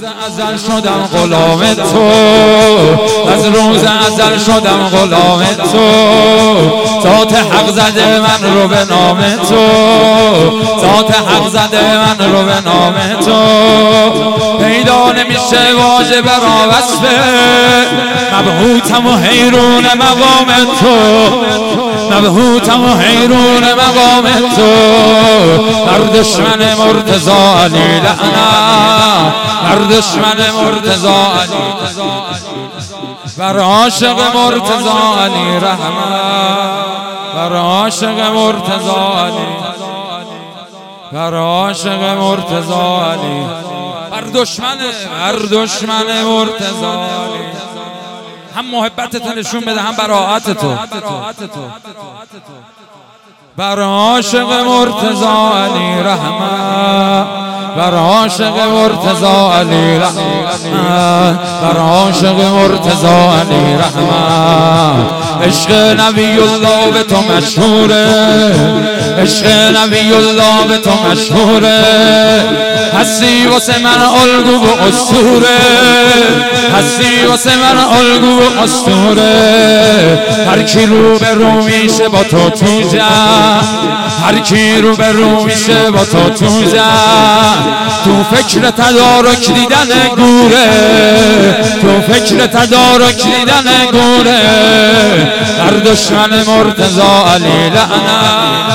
ازل شدم غلام تو، از روز ازل شدم غلام تو، ذات حق زده من رو به نام تو، ذات حق زده من رو به نام تو، پیدا نمیشه واژه برا وصفه، مبهوتم و حیرون مقام تو، مبهوتم و حیرون مقام تو، بر دشمن مرتضی علی لعنت، بر دشمن مرتضی علی، بر عاشق مرتضی علی رحمت، بر عاشق مرتضی علی، بر عاشق مرتضی علی، بر دشمن مرتضی علی. هم محبتت نشون بده هم براءت تو، بر عاشق مرتضی علی رحمت، بر عاشق مرتضی علی رحمت، بر عاشق مرتضی علی رحمت. عشق نبی الله به تو مشهوره، عشق نبی الله به تو مشهوره، هستی واسه من الگو و اسطوره، هستی واسه من الگو و اسطوره. هر کی رو به رو میشه با تو تو جمع، هر کی رو به رو میشه با تو تو جمع، تو فکر تدارک دیدن گوره، تو فکر تدارک دیدن گوره. در دشمن مرتضی علی لعنت،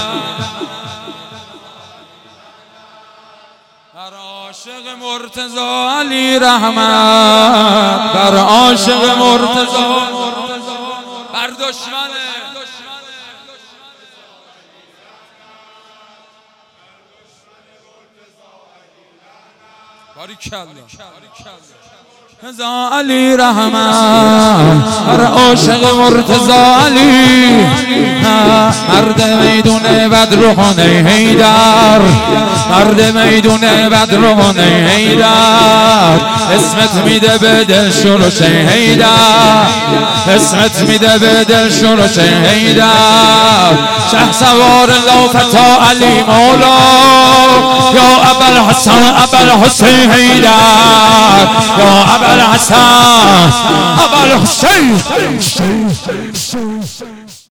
بر عاشق مرتضی علی رحمت، بر عاشق مرتضی، بر دشمن مرتضی علی رحمت، بر عاشق مرتضی علی، مرد میدون بدر و حیدر، مرد میدون بدر و حیدر، اسمت میده به دل شورش حیدر، اسمت میده به دل شورش حیدر. شه سوار لافتا علی مولا، یا ابوالحسن ابوالحسین حیدر، یا ابوالحسن ابوالحسین.